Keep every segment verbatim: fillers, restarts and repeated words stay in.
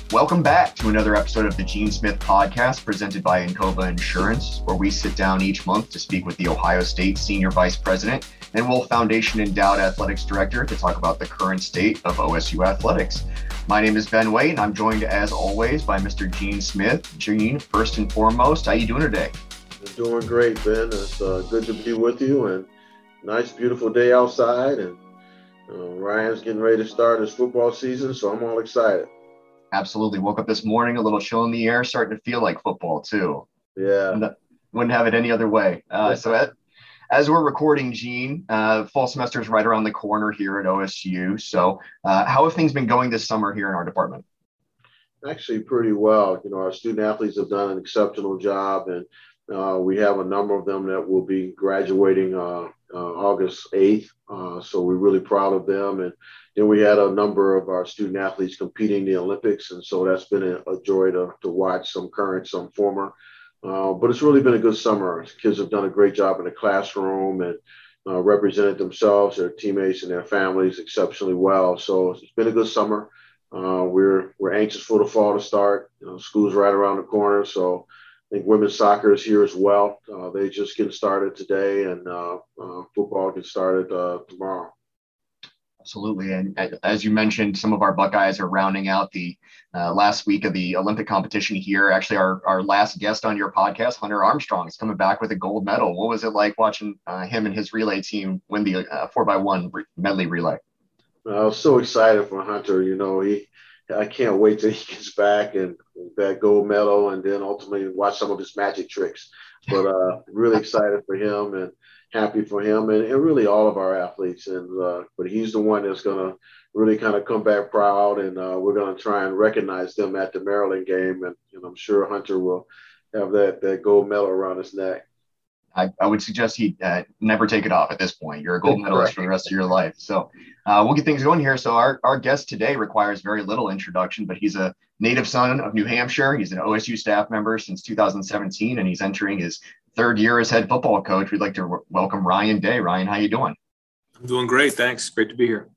Welcome back to another episode of the Gene Smith Podcast presented by Encova Insurance, where we sit down each month to speak with the Ohio State Senior Vice President and Wolf Foundation Endowed Athletics Director to talk about the current state of O S U athletics. My name is Ben Waite, and I'm joined, as always, by Mister Gene Smith. Gene, first and foremost, how you doing today? I'm doing great, Ben. It's uh, good to be with you, and nice, beautiful day outside, and uh, Ryan's getting ready to start his football season, so I'm all excited. Absolutely. Woke up this morning, a little chill in the air, starting to feel like football too. Yeah. Wouldn't, wouldn't have it any other way. Uh, so as, as we're recording, Gene, uh, fall semester is right around the corner here at O S U. So uh, how have things been going this summer here in our department? Actually, pretty well. You know, our student athletes have done an exceptional job, and uh, we have a number of them that will be graduating uh, uh, August eighth. Uh, so we're really proud of them. And then we had a number of our student athletes competing in the Olympics. And so that's been a, a joy to, to watch, some current, some former. Uh, but it's really been a good summer. Kids have done a great job in the classroom and uh, represented themselves, their teammates, and their families exceptionally well. So it's been a good summer. Uh, we're we're anxious for the fall to start. You know, school's right around the corner. So I think women's soccer is here as well. Uh, they just getting started today, and uh, uh, football gets started uh, tomorrow. Absolutely. And as you mentioned, some of our Buckeyes are rounding out the uh, last week of the Olympic competition here. Actually, our, our last guest on your podcast, Hunter Armstrong, is coming back with a gold medal. What was it like watching uh, him and his relay team win the uh, four by one medley relay? I was so excited for Hunter. You know, he I can't wait till he gets back and that gold medal, and then ultimately watch some of his magic tricks. But uh, really excited for him and happy for him, and, and really all of our athletes. And uh, but he's the one that's going to really kind of come back proud, and uh, we're going to try and recognize them at the Maryland game. And, and I'm sure Hunter will have that that gold medal around his neck. I, I would suggest he uh, never take it off at this point. You're a gold medalist Right. for the rest of your life. So uh, we'll get things going here. So our, our guest today requires very little introduction, but he's a native son of New Hampshire. He's an O S U staff member since two thousand seventeen, and he's entering his third year as head football coach. We'd like to w- welcome Ryan Day. Ryan, how you doing? I'm doing great. Thanks. Great to be here.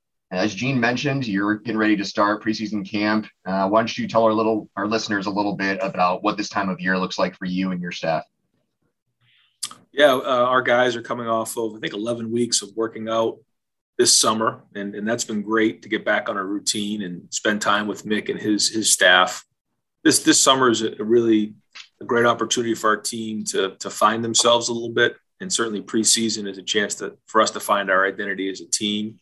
As Gene mentioned, you're getting ready to start preseason camp. Uh, why don't you tell our little our listeners a little bit about what this time of year looks like for you and your staff? Yeah, uh, our guys are coming off of, I think, eleven weeks of working out this summer, and, and that's been great to get back on a routine and spend time with Mick and his his staff. This this summer is a, a really a great opportunity for our team to to find themselves a little bit, and certainly preseason is a chance to for us to find our identity as a team.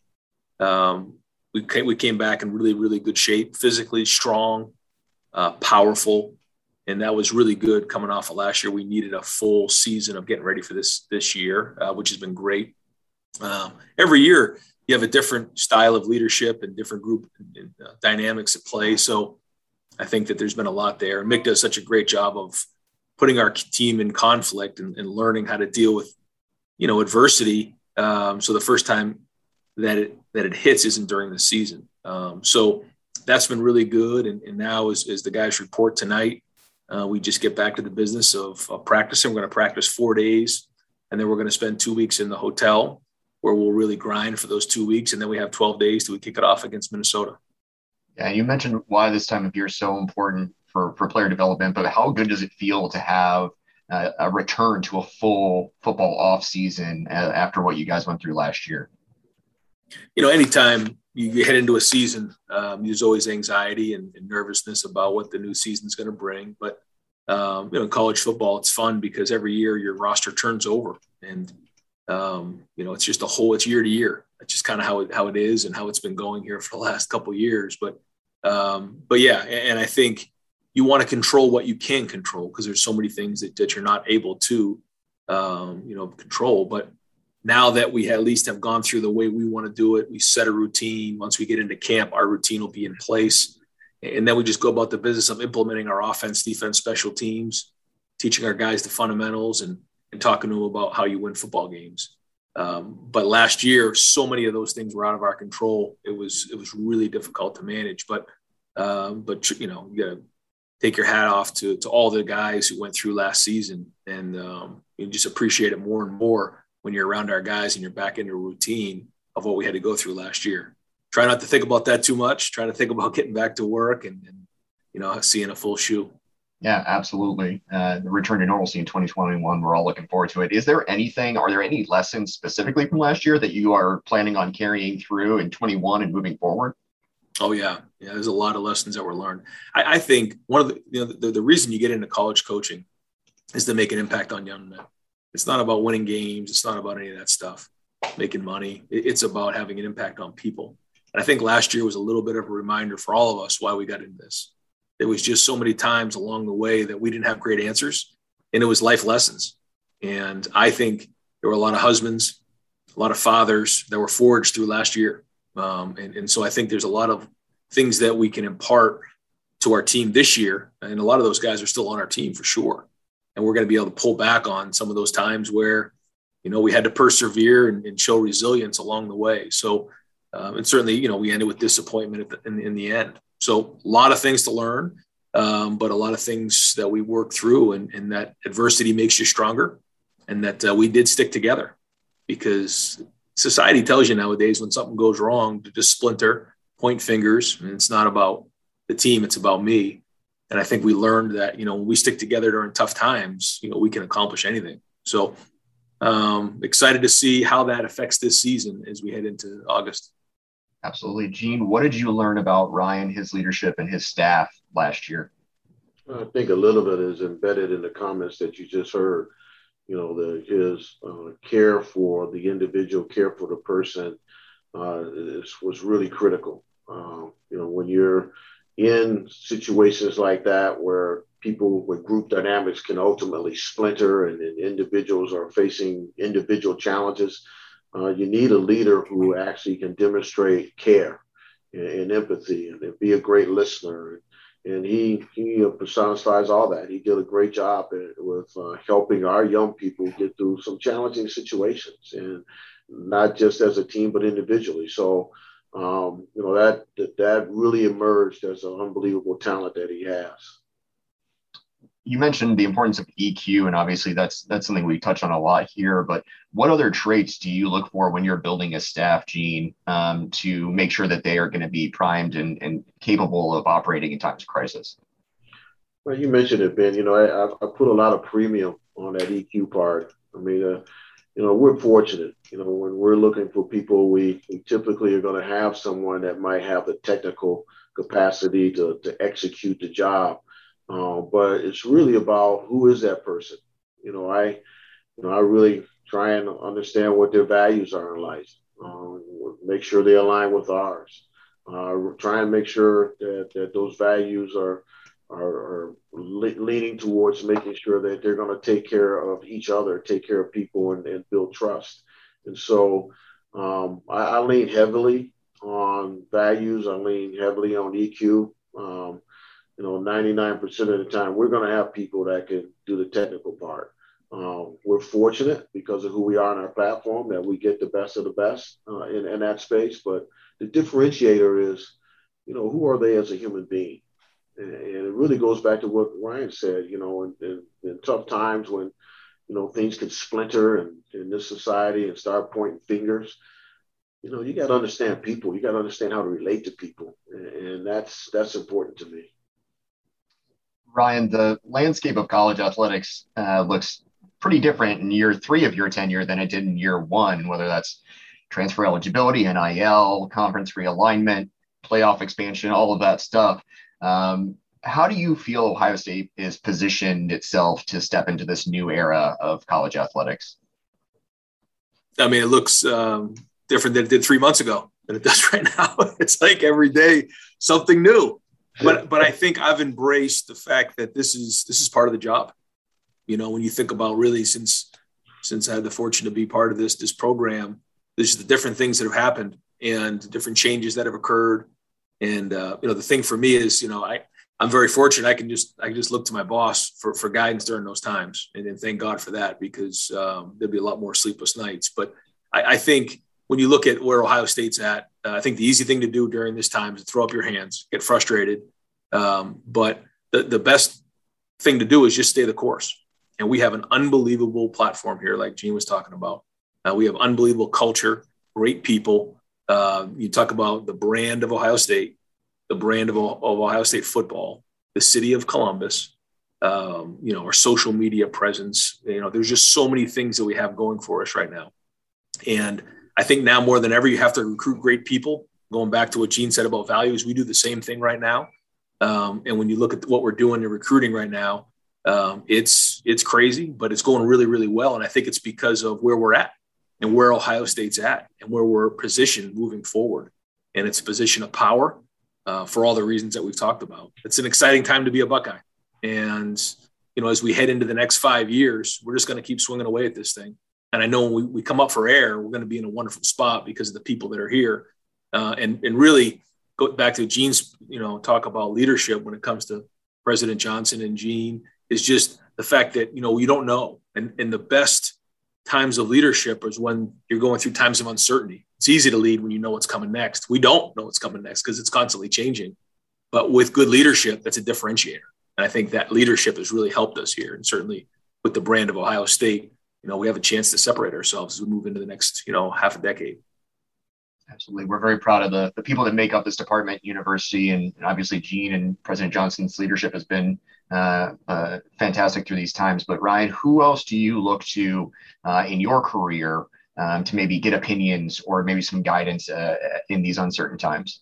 Um, we came, we came back in really really good shape, physically strong, uh, powerful. And that was really good coming off of last year. We needed a full season of getting ready for this this year, uh, which has been great. Um, every year, you have a different style of leadership and different group and, uh, dynamics at play. So I think that there's been a lot there. Mick does such a great job of putting our team in conflict and, and learning how to deal with, you know, adversity. Um, so the first time that it that it hits isn't during the season. Um, so that's been really good. And, and now as, as the guys report tonight, Uh, we just get back to the business of, of practicing. We're going to practice four days, and then we're going to spend two weeks in the hotel where we'll really grind for those two weeks. And then we have twelve days till we kick it off against Minnesota. Yeah, you mentioned why this time of year is so important for, for player development, but how good does it feel to have uh, a return to a full football off season uh, after what you guys went through last year? You know, anytime you head into a season, um, there's always anxiety and, and nervousness about what the new season's going to bring. But, um, you know, in college football, it's fun because every year your roster turns over. And, um, you know, it's just a whole – it's year to year. It's just kind of how it, how it is and how it's been going here for the last couple of years. But, um, but yeah, and I think you want to control what you can control because there's so many things that, that you're not able to, um, you know, control. But now that we at least have gone through the way we want to do it, we set a routine. Once we get into camp, our routine will be in place. And then we just go about the business of implementing our offense, defense, special teams, teaching our guys the fundamentals and, and talking to them about how you win football games. Um, but last year, so many of those things were out of our control. It was it was really difficult to manage. But, um, but you know, you got to take your hat off to, to all the guys who went through last season. And um, you just appreciate it more and more when you're around our guys and you're back into a routine of what we had to go through last year. Try not to think about that too much. Try to think about getting back to work and, and you know, seeing a full shoe. Yeah, absolutely. Uh, the return to normalcy in twenty twenty-one, we're all looking forward to it. Is there anything, are there any lessons specifically from last year that you are planning on carrying through in twenty-one and moving forward? Oh, yeah. Yeah, there's a lot of lessons that were learned. I, I think one of the, you know, the, the reason you get into college coaching is to make an impact on young men. It's not about winning games. It's not about any of that stuff, making money. It, it's about having an impact on people. And I think last year was a little bit of a reminder for all of us why we got into this. There was just so many times along the way that we didn't have great answers, and it was life lessons. And I think there were a lot of husbands, a lot of fathers that were forged through last year. Um, and, and so I think there's a lot of things that we can impart to our team this year. And a lot of those guys are still on our team for sure. And we're going to be able to pull back on some of those times where, you know, we had to persevere and, and show resilience along the way. So, um, and certainly, you know, we ended with disappointment at the, in, in the end. So a lot of things to learn, um, but a lot of things that we work through, and, and that adversity makes you stronger, and that uh, we did stick together, because society tells you nowadays when something goes wrong to just splinter, point fingers, and it's not about the team, it's about me. And I think we learned that, you know, when we stick together during tough times, you know, we can accomplish anything. So um, excited to see how that affects this season as we head into August. Absolutely. Gene, what did you learn about Ryan, his leadership, and his staff last year? I think a little bit is embedded in the comments that you just heard. You know, the, his uh, care for the individual, care for the person uh, is, was really critical. Uh, you know, when you're in situations like that where people with group dynamics can ultimately splinter, and, and individuals are facing individual challenges, uh, you need a leader who actually can demonstrate care and, and empathy, and, and be a great listener. And he he personifies all that. He did a great job with uh, helping our young people get through some challenging situations, and not just as a team, but individually. So, um, you know, that, that that really emerged as an unbelievable talent that he has. You mentioned the importance of E Q, and obviously that's that's something we touch on a lot here. But what other traits do you look for when you're building a staff, Gene, um, to make sure that they are going to be primed and, and capable of operating in times of crisis? Well, you mentioned it, Ben. You know, I, I put a lot of premium on that E Q part. I mean, uh, you know, we're fortunate. You know, when we're looking for people, we, we typically are going to have someone that might have the technical capacity to to execute the job. Uh, but it's really about who is that person. You know, I, you know, I really try and understand what their values are in life. Uh, make sure they align with ours. Uh, try and make sure that, that those values are are, are le- leaning towards making sure that they're going to take care of each other, take care of people, and, and build trust. And so um, I, I lean heavily on values. I lean heavily on E Q. Um, You know, ninety-nine percent of the time, we're going to have people that can do the technical part. Um, we're fortunate because of who we are on our platform that we get the best of the best uh, in, in that space. But the differentiator is, you know, who are they as a human being? And, and it really goes back to what Ryan said, you know, in, in, in tough times when, you know, things can splinter in, in this society and start pointing fingers. You know, you got to understand people. You got to understand how to relate to people. And, and that's that's important to me. Ryan, the landscape of college athletics uh, looks pretty different in year three of your tenure than it did in year one, whether that's transfer eligibility, N I L, conference realignment, playoff expansion, all of that stuff. Um, how do you feel Ohio State is positioned itself to step into this new era of college athletics? I mean, it looks um, different than it did three months ago than it does right now. It's like every day something new. But but I think I've embraced the fact that this is this is part of the job. You know, when you think about really since since I had the fortune to be part of this this program, this is the different things that have happened and different changes that have occurred. And uh, you know, the thing for me is, you know, I I'm very fortunate. I can just I can just look to my boss for for guidance during those times, and, and thank God for that, because um, there'd be a lot more sleepless nights. But I, I think when you look at where Ohio State's at, uh, I think the easy thing to do during this time is to throw up your hands, get frustrated. Um, but the, the best thing to do is just stay the course. And we have an unbelievable platform here, like Gene was talking about. Uh, we have unbelievable culture, great people. Uh, you talk about the brand of Ohio State, the brand of, of Ohio State football. the city of Columbus, um, you know, our social media presence. You know, there's just so many things that we have going for us right now. And I think now more than ever, you have to recruit great people. Going back to what Gene said about values, we do the same thing right now. Um, and when you look at what we're doing in recruiting right now, um, it's it's crazy, but it's going really, really well. And I think it's because of where we're at and where Ohio State's at and where we're positioned moving forward. And it's a position of power uh, for all the reasons that we've talked about. It's an exciting time to be a Buckeye. And, you know, as we head into the next five years, we're just going to keep swinging away at this thing. And I know when we, we come up for air, we're going to be in a wonderful spot because of the people that are here. Uh, and, and really go back to Gene's, you know, talk about leadership when it comes to President Johnson and Gene is just the fact that, you know, you don't know. And, and the best times of leadership is when you're going through times of uncertainty. It's easy to lead when you know what's coming next. We don't know what's coming next because it's constantly changing. But with good leadership, that's a differentiator. And I think that leadership has really helped us here. And certainly with the brand of Ohio State, you know, we have a chance to separate ourselves as we move into the next, you know, half a decade. Absolutely. We're very proud of the, the people that make up this department, university, and obviously Gene and President Johnson's leadership has been uh, uh, fantastic through these times. But Ryan, who else do you look to uh, in your career um, to maybe get opinions or maybe some guidance uh, in these uncertain times?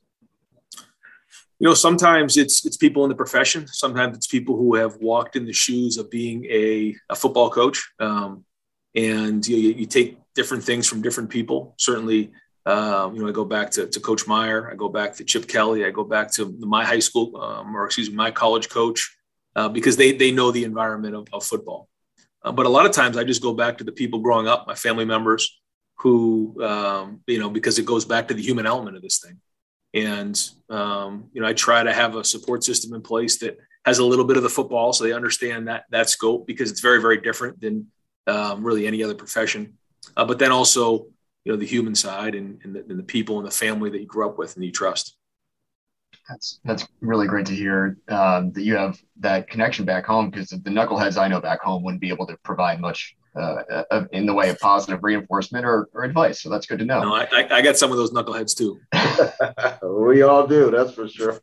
You know, sometimes it's it's people in the profession. Sometimes it's people who have walked in the shoes of being a, a football coach. Um, and you, you take different things from different people. Certainly, um, you know, I go back to, to Coach Meyer. I go back to Chip Kelly. I go back to my high school, um, or excuse me, my college coach, uh, because they they know the environment of, of football. Uh, but a lot of times I just go back to the people growing up, my family members who, um, you know, because it goes back to the human element of this thing. And, um, you know, I try to have a support system in place that has a little bit of the football so they understand that that scope because it's very, very different than um, really any other profession. Uh, but then also, you know, the human side and, and, the, and the people and the family that you grew up with and you trust. That's that's really great to hear um, that you have that connection back home because the knuckleheads I know back home wouldn't be able to provide much uh, uh, in the way of positive reinforcement or, or advice. So that's good to know. No, I, I got some of those knuckleheads too. We all do. That's for sure.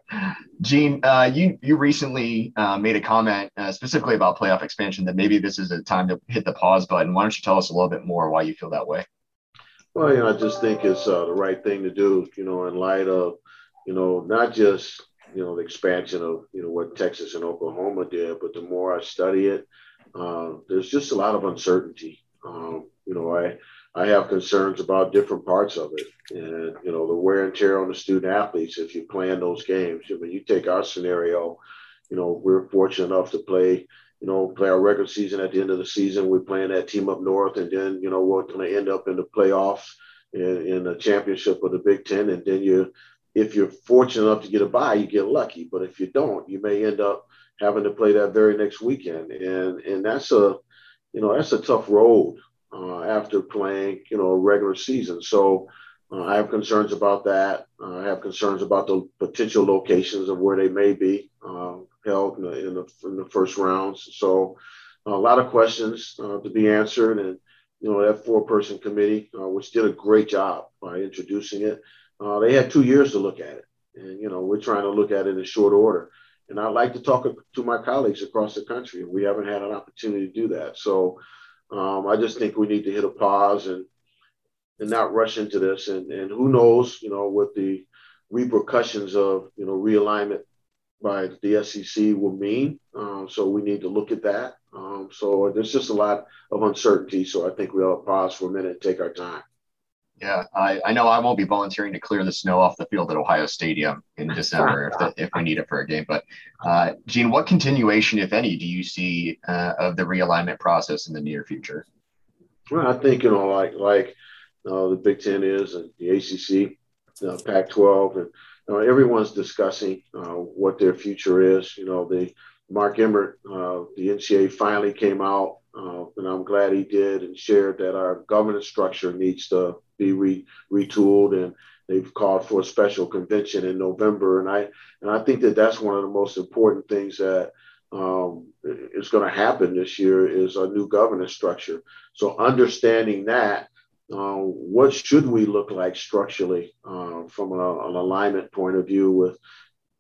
Gene, uh, you you recently uh, made a comment uh, specifically about playoff expansion that maybe this is a time to hit the pause button. Why don't you tell us a little bit more why you feel that way? Well, you know, I just think it's uh, the right thing to do, you know, in light of, you know, not just, you know, the expansion of, you know, what Texas and Oklahoma did, but the more I study it, uh, there's just a lot of uncertainty. Um, you know, I, I have concerns about different parts of it and, you know, the wear and tear on the student athletes if you plan those games. I mean, you take our scenario, you know, we're fortunate enough to play, you know, play our regular season at the end of the season. We're playing that team up north, and then, you know, we're going to end up in the playoffs in, in the championship of the Big Ten. And then you, if you're fortunate enough to get a bye, you get lucky. But if you don't, you may end up having to play that very next weekend. And and that's a, you know, that's a tough road uh, after playing, you know, a regular season. So uh, I have concerns about that. Uh, I have concerns about the potential locations of where they may be uh, held in the, in the in the first rounds. So uh, a lot of questions uh, to be answered. And, you know, that four-person committee, uh, which did a great job by introducing it, Uh, they had two years to look at it. And, you know, we're trying to look at it in short order. And I'd like to talk to my colleagues across the country. And we haven't had an opportunity to do that. So um, I just think we need to hit a pause and and not rush into this. And, and who knows, you know, what the repercussions of, you know, realignment by the S E C will mean. Um, so we need to look at that. Um, so there's just a lot of uncertainty. So I think we ought to pause for a minute and take our time. Yeah, I, I know I won't be volunteering to clear the snow off the field at Ohio Stadium in December if, the, if we need it for a game. But, uh, Gene, what continuation, if any, do you see uh, of the realignment process in the near future? Well, I think, you know, like like uh, the Big Ten is and the A C C, uh, Pac twelve, and you know, everyone's discussing uh, what their future is. You know, the Mark Emmert, uh, the N C A A finally came out, uh, and I'm glad he did, and shared that our governance structure needs to be re- retooled, and they've called for a special convention in November. And I and I think that that's one of the most important things that um, is going to happen this year is a new governance structure. So understanding that, uh, what should we look like structurally uh, from a, an alignment point of view with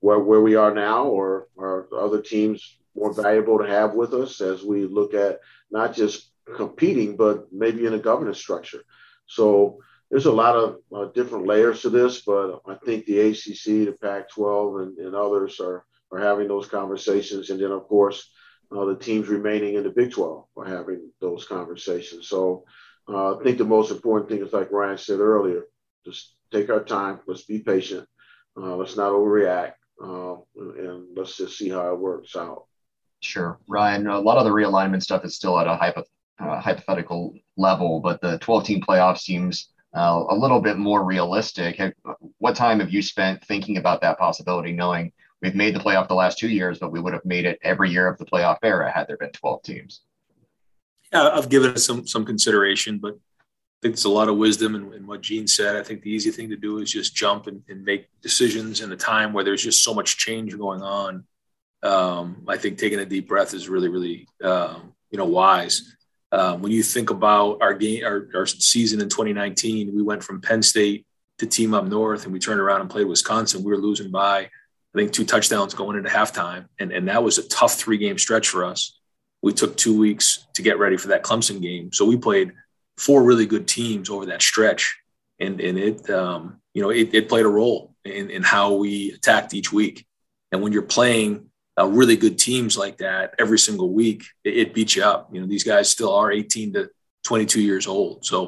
where, where we are now, or are other teams more valuable to have with us as we look at not just competing, but maybe in a governance structure. So there's a lot of uh, different layers to this, but I think the A C C, the Pac twelve, and, and others are, are having those conversations. And then, of course, uh, the teams remaining in the Big twelve are having those conversations. So uh, I think the most important thing is, like Ryan said earlier, just take our time. Let's be patient. Uh, let's not overreact. Uh, and let's just see how it works out. Sure. Ryan, a lot of the realignment stuff is still at a hypo, uh, hypothetical level, but the twelve-team playoff seems uh, a little bit more realistic. Have, what time have you spent thinking about that possibility, knowing we've made the playoff the last two years, but we would have made it every year of the playoff era had there been twelve teams? Yeah, I've given it some some consideration, but I think there's a lot of wisdom in, in what Gene said. I think the easy thing to do is just jump and, and make decisions in a time where there's just so much change going on. Um, I think taking a deep breath is really, really, um, you know, wise. Um, when you think about our game, our, our season in twenty nineteen, we went from Penn State to Team Up North, and we turned around and played Wisconsin. We were losing by, I think, two touchdowns going into halftime, and and that was a tough three-game stretch for us. We took two weeks to get ready for that Clemson game, so we played four really good teams over that stretch, and and it, um, you know, it, it played a role in, in how we attacked each week. And when you're playing Uh, really good teams like that every single week, it, it beats you up. You know, these guys still are eighteen to twenty-two years old. So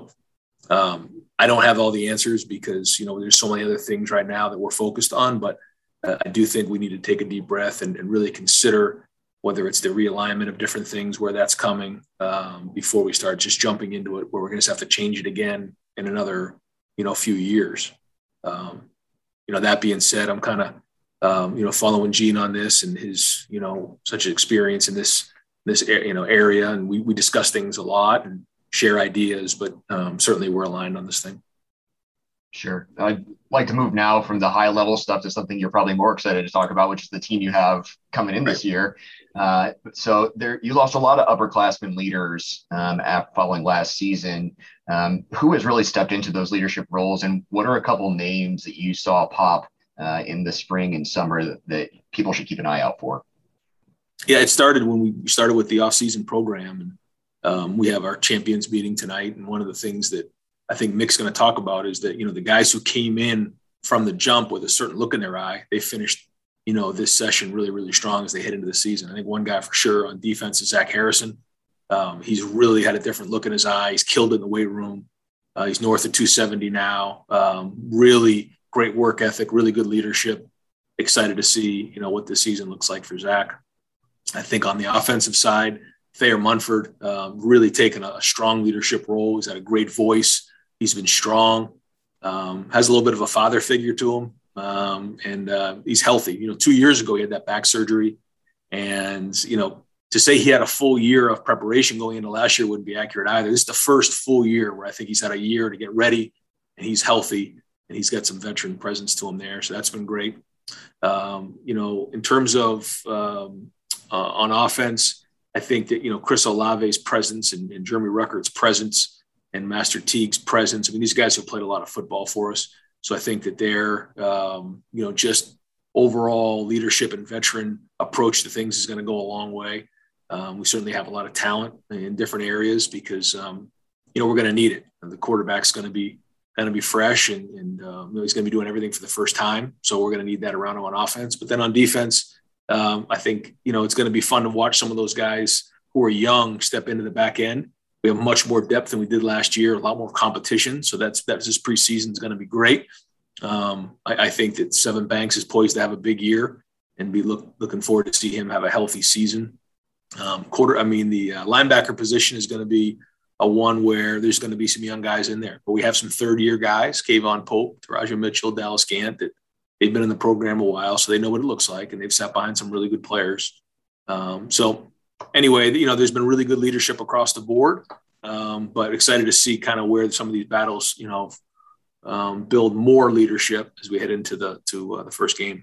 um, I don't have all the answers because, you know, there's so many other things right now that we're focused on, but uh, I do think we need to take a deep breath and, and really consider whether it's the realignment of different things, where that's coming um, before we start just jumping into it, where we're going to have to change it again in another, you know, few years. Um, you know, that being said, I'm kind of, Um, you know, following Gene on this and his, you know, such experience in this, this, you know, area. And we, we discuss things a lot and share ideas, but um, certainly we're aligned on this thing. Sure. I'd like to move now from the high level stuff to something you're probably more excited to talk about, which is the team you have coming in this year. Uh, so there, you lost a lot of upperclassmen leaders um, after following last season. Um, who has really stepped into those leadership roles, and what are a couple names that you saw pop Uh, in the spring and summer that, that people should keep an eye out for? Yeah, it started when we started with the off-season program, and um, we have our champions meeting tonight. And one of the things that I think Mick's going to talk about is that, you know, the guys who came in from the jump with a certain look in their eye, they finished, you know, this session really, really strong as they head into the season. I think one guy for sure on defense is Zach Harrison. Um, he's really had a different look in his eye. He's killed it in the weight room. Uh, he's north of two seventy now. Um, really great work ethic, really good leadership. Excited to see, you know, what this season looks like for Zach. I think on the offensive side, Thayer Munford um, really taken a, a strong leadership role. He's had a great voice. He's been strong, um, has a little bit of a father figure to him, um, and uh, he's healthy. You know, two years ago, he had that back surgery. And, you know, to say he had a full year of preparation going into last year wouldn't be accurate either. This is the first full year where I think he's had a year to get ready, and he's healthy. And he's got some veteran presence to him there. So that's been great. Um, you know, in terms of um, uh, on offense, I think that, you know, Chris Olave's presence and, and Jeremy Ruckert's presence and Master Teague's presence. I mean, these guys have played a lot of football for us. So I think that their, um, you know, just overall leadership and veteran approach to things is going to go a long way. Um, we certainly have a lot of talent in different areas because, um, you know, we're going to need it. And the quarterback's going to be going to be fresh, and, and um, he's going to be doing everything for the first time. So we're going to need that around him on offense. But then on defense, um, I think, you know, it's going to be fun to watch some of those guys who are young step into the back end. We have much more depth than we did last year, a lot more competition. So that's, that's this preseason is going to be great. Um, I, I think that Seven Banks is poised to have a big year, and be look, looking forward to see him have a healthy season. Um, quarter, I mean, the uh, linebacker position is going to be a one where there's going to be some young guys in there. But we have some third-year guys, Kayvon Pope, Taraja Mitchell, Dallas Gant, that they've been in the program a while, so they know what it looks like, and they've sat behind some really good players. Um, so anyway, you know, there's been really good leadership across the board, um, but excited to see kind of where some of these battles, you know, um, build more leadership as we head into the to uh, the first game.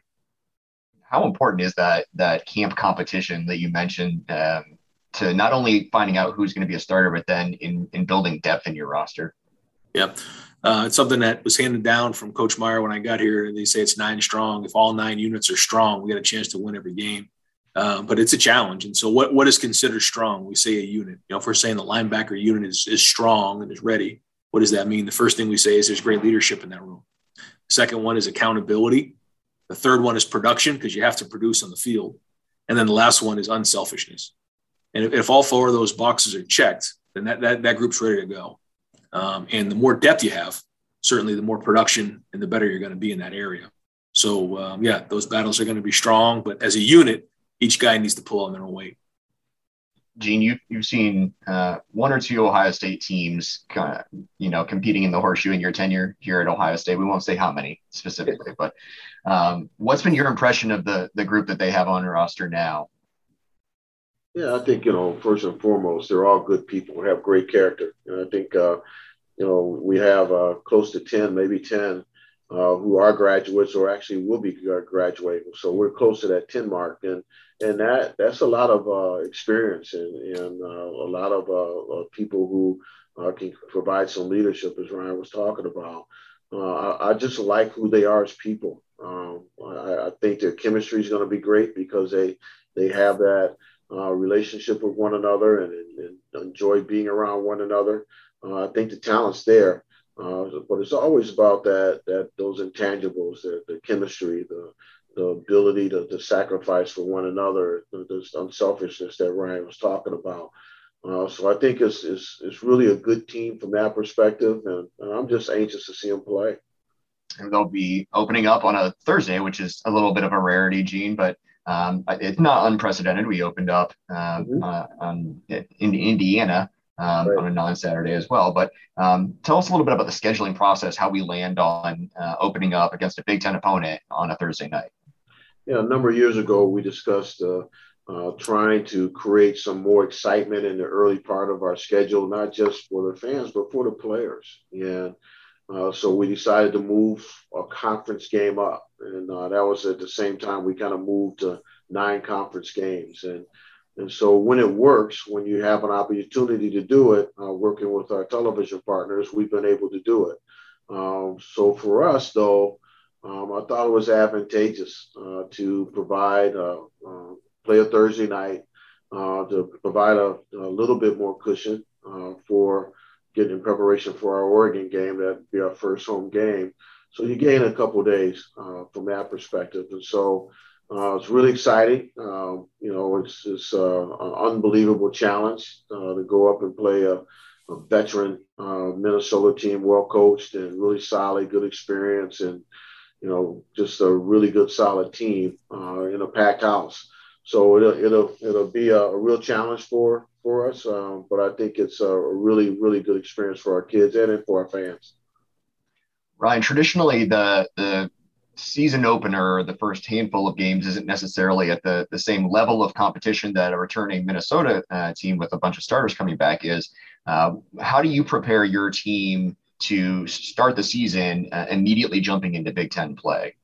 How important is that that camp competition that you mentioned um, to not only finding out who's going to be a starter, but then in, in building depth in your roster? Yeah. Uh, it's something that was handed down from Coach Meyer when I got here. They say it's nine strong. If all nine units are strong, we got a chance to win every game. Uh, but it's a challenge. And so what, what is considered strong? We say a unit. You know, if we're saying the linebacker unit is, is strong and is ready, what does that mean? The first thing we say is there's great leadership in that room. The second one is accountability. The third one is production, because you have to produce on the field. And then the last one is unselfishness. And if, if all four of those boxes are checked, then that, that, that group's ready to go. Um, and the more depth you have, certainly the more production and the better you're going to be in that area. So, um, yeah, those battles are going to be strong. But as a unit, each guy needs to pull on their own weight. Gene, you, you've seen uh, one or two Ohio State teams, kind of, you know, competing in the horseshoe in your tenure here at Ohio State. We won't say how many specifically, but um, what's been your impression of the the group that they have on roster now? Yeah, I think, you know, first and foremost, they're all good people, have great character. And I think, uh, you know, we have uh, close to ten, maybe ten, uh, who are graduates or actually will be graduating. So we're close to that ten mark. And and that that's a lot of uh, experience and, and uh, a lot of uh, uh, people who uh, can provide some leadership, as Ryan was talking about. Uh, I, I just like who they are as people. Um, I, I think their chemistry is going to be great because they they have that uh, relationship with one another and, and, and enjoy being around one another. Uh, I think the talent's there, uh, but it's always about that that those intangibles, the, the chemistry, the the ability to, to sacrifice for one another, this unselfishness that Ryan was talking about. Uh, so I think it's, it's it's really a good team from that perspective, and, and I'm just anxious to see them play. And they'll be opening up on a Thursday, which is a little bit of a rarity, Gene, but um, it's not unprecedented. We opened up um, mm-hmm. uh, on, in Indiana um, right. on a non-Saturday as well. But um, tell us a little bit about the scheduling process, how we land on uh, opening up against a Big Ten opponent on a Thursday night. Yeah, a number of years ago, we discussed uh, uh, trying to create some more excitement in the early part of our schedule, not just for the fans, but for the players. And uh, so we decided to move a conference game up. And uh, that was at the same time we kind of moved to nine conference games. And and so when it works, when you have an opportunity to do it, uh, working with our television partners, we've been able to do it. Um, so for us, though, Um, I thought it was advantageous uh, to provide, uh, uh, play a Thursday night, uh, to provide a, a little bit more cushion uh, for getting in preparation for our Oregon game. That'd be our first home game. So you gain a couple of days uh, from that perspective. And so uh, it's really exciting. Um, you know, it's, it's uh, an unbelievable challenge uh, to go up and play a, a veteran uh, Minnesota team, well coached and really solid, good experience. And you know, just a really good, solid team uh, in a packed house. So it'll it'll it'll be a, a real challenge for for us, um, but I think it's a really really good experience for our kids and for our fans. Ryan, traditionally the the season opener, the first handful of games, isn't necessarily at the the same level of competition that a returning Minnesota uh, team with a bunch of starters coming back is. Uh, how do you prepare your team to start the season uh, immediately jumping into Big Ten play?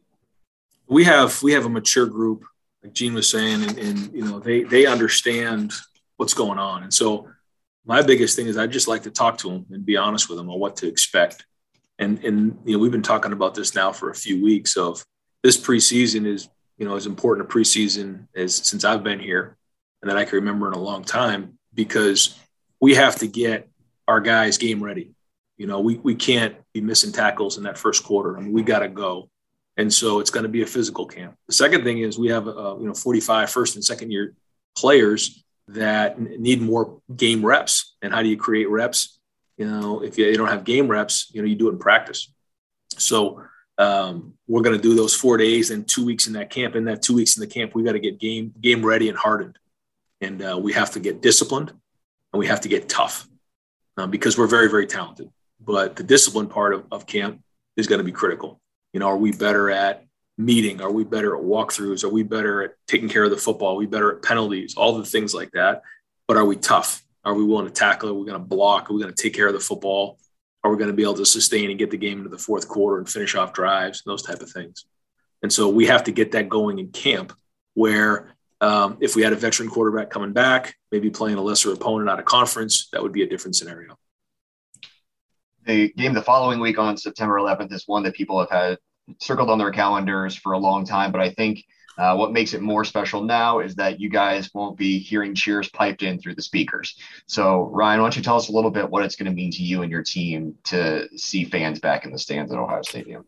We have we have a mature group, like Gene was saying, and, and you know they they understand what's going on. And so my biggest thing is I just like to talk to them and be honest with them on what to expect. And and you know we've been talking about this now for a few weeks. Of this preseason is you know as important a preseason as since I've been here, and that I can remember in a long time, because we have to get our guys game ready. You know, we we can't be missing tackles in that first quarter. I mean, we got to go. And so it's going to be a physical camp. The second thing is we have, uh, you know, forty-five first and second year players that need more game reps. And how do you create reps? You know, if you, you don't have game reps, you know, you do it in practice. So um, we're going to do those four days and two weeks in that camp. In that two weeks in the camp, we got to get game game ready and hardened. And uh, we have to get disciplined and we have to get tough uh, because we're very, very talented. But the discipline part of, of camp is going to be critical. You know, are we better at meeting? Are we better at walkthroughs? Are we better at taking care of the football? Are we better at penalties? All the things like that. But are we tough? Are we willing to tackle? Are we going to block? Are we going to take care of the football? Are we going to be able to sustain and get the game into the fourth quarter and finish off drives, those type of things? And so we have to get that going in camp where um, if we had a veteran quarterback coming back, maybe playing a lesser opponent out of conference, that would be a different scenario. the game the following week on September eleventh is one that people have had circled on their calendars for a long time. But I think uh, what makes it more special now is that you guys won't be hearing cheers piped in through the speakers. So Ryan, why don't you tell us a little bit what it's going to mean to you and your team to see fans back in the stands at Ohio Stadium?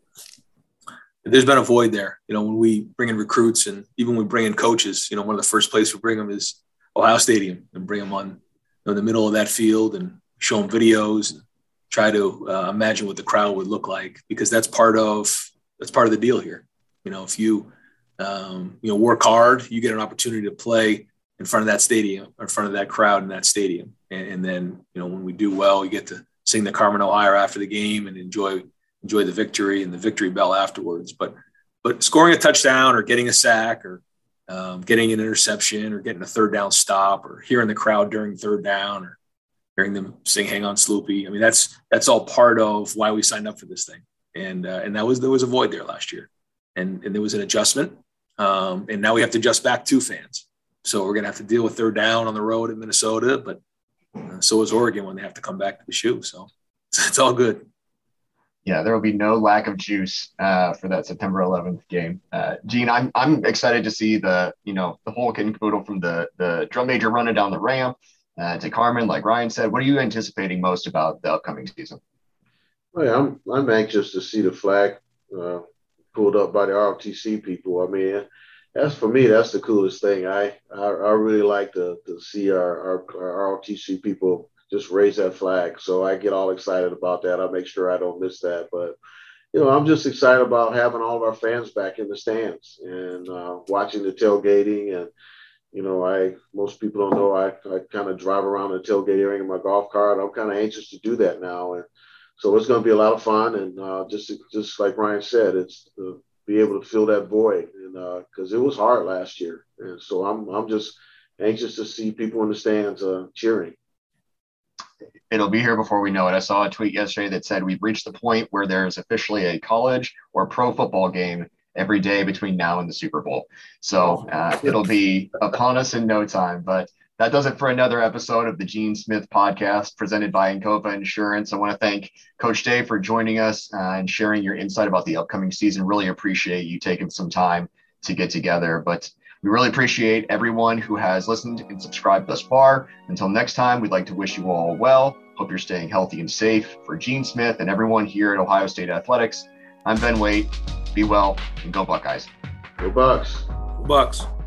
There's been a void there. You know, when we bring in recruits and even when we bring in coaches, you know, one of the first places we bring them is Ohio Stadium and bring them on, you know, in the middle of that field and show them videos and try to uh, imagine what the crowd would look like, because that's part of, that's part of the deal here. You know, if you, um, you know, work hard, you get an opportunity to play in front of that stadium, or in front of that crowd in that stadium. And, and then, you know, when we do well, you get to sing the Carmen Ohio after the game and enjoy enjoy the victory and the victory bell afterwards. But, but scoring a touchdown or getting a sack or um, getting an interception or getting a third down stop or hearing the crowd during third down or hearing them sing "Hang On Sloopy," I mean, that's, that's all part of why we signed up for this thing. And, uh, and that was, there was a void there last year, and, and there was an adjustment. Um, and now we have to adjust back to fans. So we're going to have to deal with third down on the road in Minnesota, but uh, so is Oregon when they have to come back to the shoe. So it's, it's all good. Yeah, there will be no lack of juice uh, for that September eleventh game. Uh, Gene, I'm I'm excited to see the you know the whole kit and caboodle from the the drum major running down the ramp uh, to Carmen. Like Ryan said, what are you anticipating most about the upcoming season? Well, yeah, I'm I'm anxious to see the flag uh, pulled up by the R O T C people. I mean, that's for me, that's the coolest thing. I I, I really like to to see our, our our R O T C people just raise that flag. So I get all excited about that. I make sure I don't miss that. But, you know, I'm just excited about having all of our fans back in the stands and uh, watching the tailgating. And, you know, I, most people don't know, I, I kind of drive around the tailgate area in my golf cart. I'm kind of anxious to do that now. And so it's going to be a lot of fun. And uh, just, just like Ryan said, it's to be able to fill that void. And uh, cause it was hard last year. And so I'm, I'm just anxious to see people in the stands uh, cheering. It'll be here before we know it. I saw a tweet yesterday that said we've reached the point where there's officially a college or pro football game every day between now and the Super Bowl. So uh, it'll be upon us in no time. But that does it for another episode of the Gene Smith Podcast presented by Encova Insurance. I want to thank Coach Day for joining us uh, and sharing your insight about the upcoming season. Really appreciate you taking some time to get together. But we really appreciate everyone who has listened and subscribed thus far. Until next time, we'd like to wish you all well. Hope you're staying healthy and safe. For Gene Smith and everyone here at Ohio State Athletics, I'm Ben Waite. Be well and go Buckeyes. Go Bucks. Go Bucks.